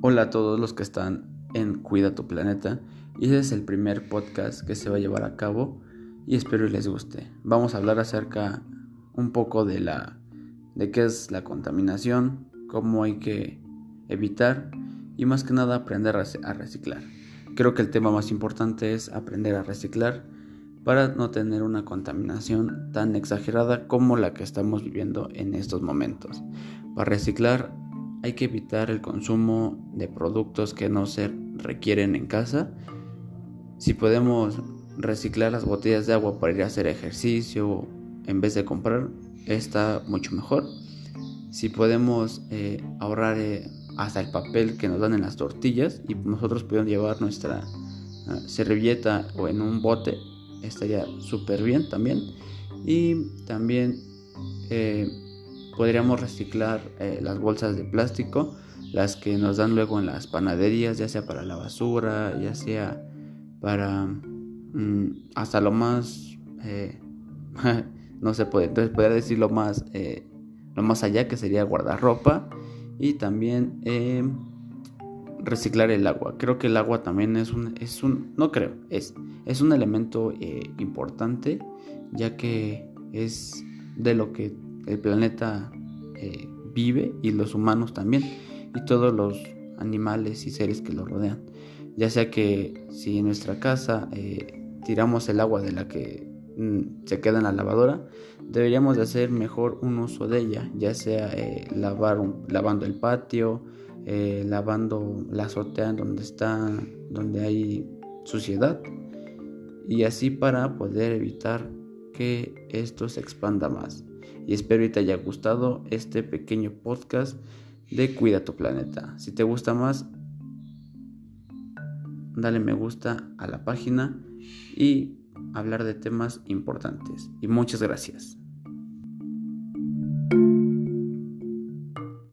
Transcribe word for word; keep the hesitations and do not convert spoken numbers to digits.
Hola a todos los que están en Cuida tu Planeta, y ese es el primer podcast que se va a llevar a cabo y espero y les guste. Vamos a hablar acerca un poco de la de qué es la contaminación, cómo hay que evitar y más que nada aprender a reciclar. Creo que el tema más importante es aprender a reciclar para no tener una contaminación tan exagerada como la que estamos viviendo en estos momentos. Para reciclar hay que evitar el consumo de productos que no se requieren en casa. Si podemos reciclar las botellas de agua para ir a hacer ejercicio en vez de comprar, está mucho mejor. Si podemos eh, ahorrar eh, hasta el papel que nos dan en las tortillas y nosotros podemos llevar nuestra uh, servilleta o en un bote, estaría súper bien también. Y también eh, podríamos reciclar eh, las bolsas de plástico, las que nos dan luego en las panaderías, ya sea para la basura, ya sea para mmm, hasta lo más eh, no se puede, entonces podría decir lo más eh, lo más allá, que sería guardarropa. Y también eh, reciclar el agua. Creo que el agua también es un es un no creo es es un elemento eh, importante, ya que es de lo que el planeta eh, vive, y los humanos también, y todos los animales y seres que lo rodean. Ya sea que si en nuestra casa eh, tiramos el agua de la que mm, se queda en la lavadora, deberíamos de hacer mejor un uso de ella, ya sea eh, lavar un, lavando el patio, eh, lavando la azotea donde está, donde hay suciedad, y así para poder evitar que esto se expanda más. Y espero que te haya gustado este pequeño podcast de Cuida tu Planeta. Si te gusta más, dale me gusta a la página y hablar de temas importantes. Y muchas gracias.